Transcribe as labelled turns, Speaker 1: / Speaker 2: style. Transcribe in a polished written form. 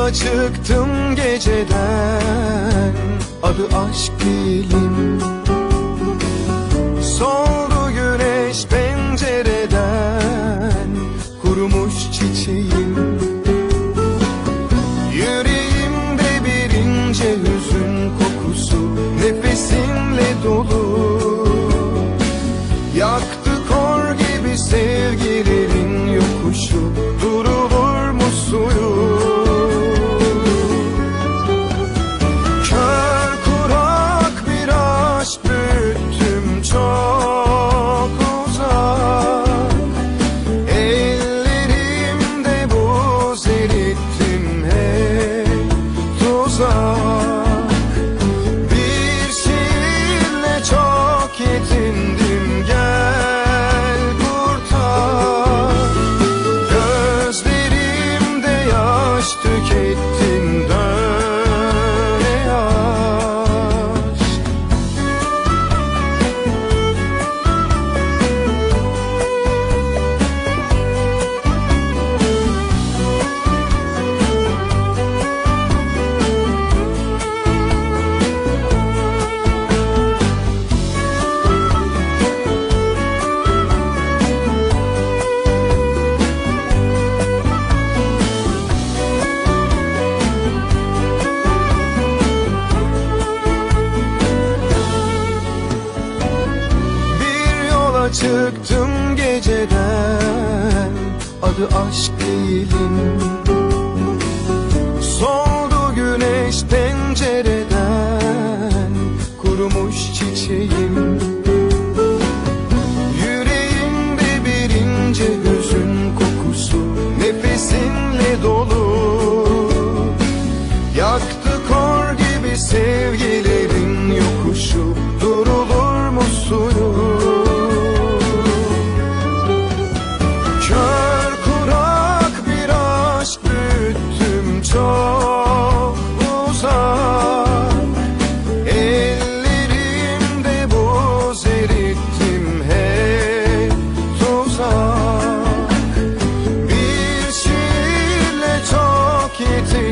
Speaker 1: yola çıktım geceden, adı aşk değilim. Soldu güneş pencereden, kurumuş çiçeğim. Yüreğimde bir ince hüzün kokusu, nefesinle dolu. Yaktı kor gibi sevgilerin yokuşu, durulur mu suyu? Kör kurak bir aşk büyüttüm çok uzak. Ellerimde buz erittim hep tuzak. Bir şiirle çok yetindim, gel kurtar. Gözlerimde yaş tükettim, döne yaş. Çıktım geceden, adı aşk değilim. Soldu güneş pencereden, kurumuş çiçeğim. Yüreğimde bir ince hüzün kokusu, nefesinle dolu. Yaktı kor gibi sevgilerin yokuşu, durulur mu suyu? Çok uzak, ellerimde buz erittim hep tuzak. Bir şiirle çok yetim.